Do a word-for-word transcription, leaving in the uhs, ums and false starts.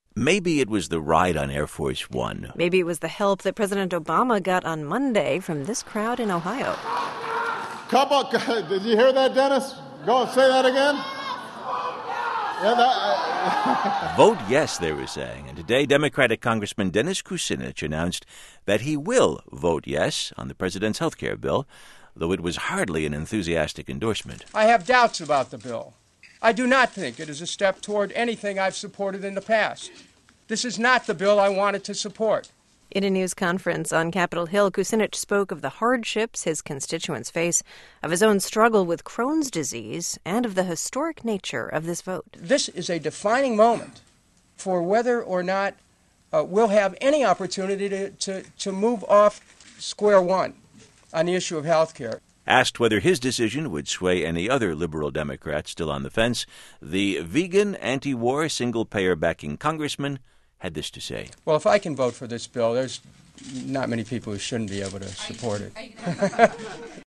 Maybe it was the ride on Air Force One. Maybe it was the help that President Obama got on Monday from this crowd in Ohio. Come on, did you hear that, Dennis? Go and say that again. Yeah, that, Vote yes, they were saying. And today, Democratic Congressman Dennis Kucinich announced that he will vote yes on the president's health care bill, though it was hardly an enthusiastic endorsement. I have doubts about the bill. I do not think it is a step toward anything I've supported in the past. This is not the bill I wanted to support. In a news conference on Capitol Hill, Kucinich spoke of the hardships his constituents face, of his own struggle with Crohn's disease, and of the historic nature of this vote. This is a defining moment for whether or not uh, we'll have any opportunity to, to, to move off square one on the issue of health care. Asked whether his decision would sway any other liberal Democrats still on the fence, the vegan, anti-war, single-payer backing congressman had this to say. Well, if I can vote for this bill, there's not many people who shouldn't be able to support it.